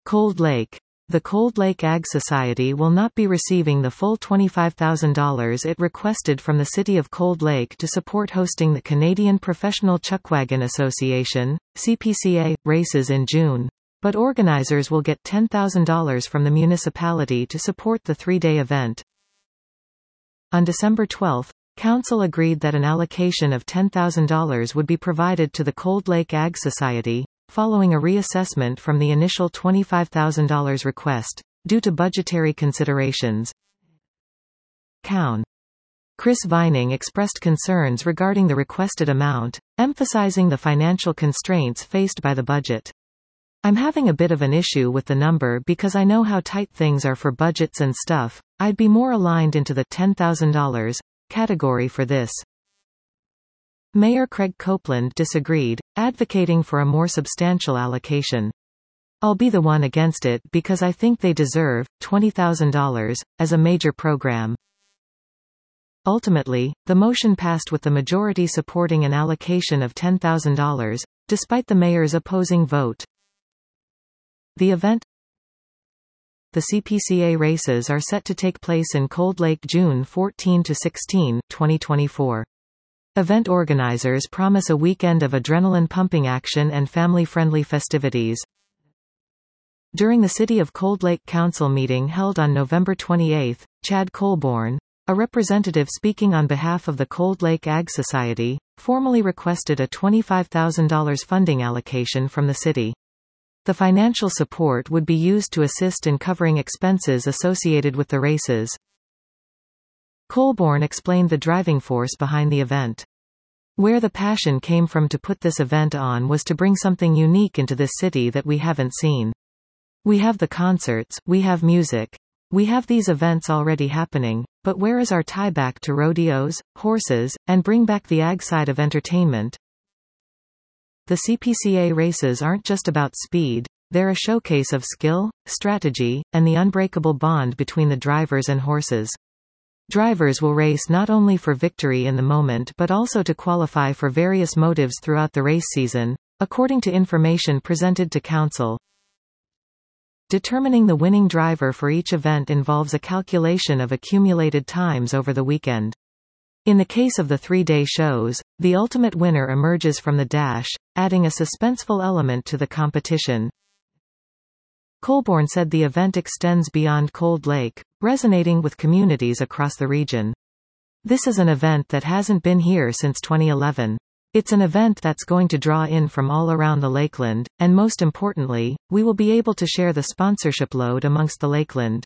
Cold Lake. The Cold Lake Ag Society will not be receiving the full $25,000 it requested from the City of Cold Lake to support hosting the Canadian Professional Chuckwagon Association, CPCA, races in June. But organizers will get $10,000 from the municipality to support the three-day event. On December 12, Council agreed that an allocation of $10,000 would be provided to the Cold Lake Ag Society, following a reassessment from the initial $25,000 request, due to budgetary considerations. Coun. Chris Vining expressed concerns regarding the requested amount, emphasizing the financial constraints faced by the budget. I'm having a bit of an issue with the number because I know how tight things are for budgets and stuff. I'd be more aligned into the $10,000 category for this. Mayor Craig Copeland disagreed, advocating for a more substantial allocation. I'll be the one against it because I think they deserve $20,000 as a major program. Ultimately, the motion passed with the majority supporting an allocation of $10,000, despite the mayor's opposing vote. The event. The CPCA races are set to take place in Cold Lake June 14 to 16, 2024. Event organizers promise a weekend of adrenaline-pumping action and family-friendly festivities. During the City of Cold Lake Council meeting held on November 28, Chad Colborn, a representative speaking on behalf of the Cold Lake Ag Society, formally requested a $25,000 funding allocation from the city. The financial support would be used to assist in covering expenses associated with the races. Colborn explained the driving force behind the event. Where the passion came from to put this event on was to bring something unique into this city that we haven't seen. We have the concerts, we have music. We have these events already happening, but where is our tie back to rodeos, horses, and bring back the ag side of entertainment? The CPCA races aren't just about speed, they're a showcase of skill, strategy, and the unbreakable bond between the drivers and horses. Drivers will race not only for victory in the moment but also to qualify for various motives throughout the race season, according to information presented to Council. Determining the winning driver for each event involves a calculation of accumulated times over the weekend. In the case of the three-day shows, the ultimate winner emerges from the dash, adding a suspenseful element to the competition. Colborn said the event extends beyond Cold Lake, resonating with communities across the region. This is an event that hasn't been here since 2011. It's an event that's going to draw in from all around the Lakeland, and most importantly, we will be able to share the sponsorship load amongst the Lakeland.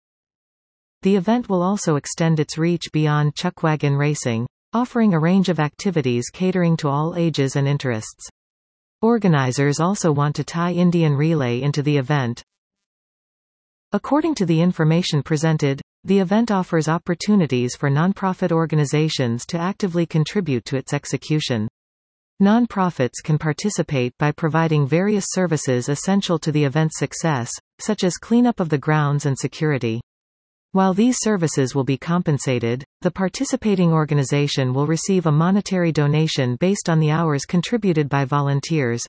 The event will also extend its reach beyond chuckwagon racing, offering a range of activities catering to all ages and interests. Organizers also want to tie Indian Relay into the event. According to the information presented, the event offers opportunities for nonprofit organizations to actively contribute to its execution. Nonprofits can participate by providing various services essential to the event's success, such as cleanup of the grounds and security. While these services will be compensated, the participating organization will receive a monetary donation based on the hours contributed by volunteers.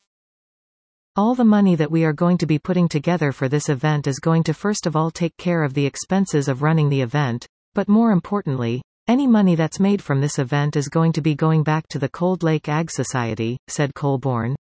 All the money that we are going to be putting together for this event is going to first of all take care of the expenses of running the event, but more importantly, any money that's made from this event is going to be going back to the Cold Lake Ag Society, said Colborn.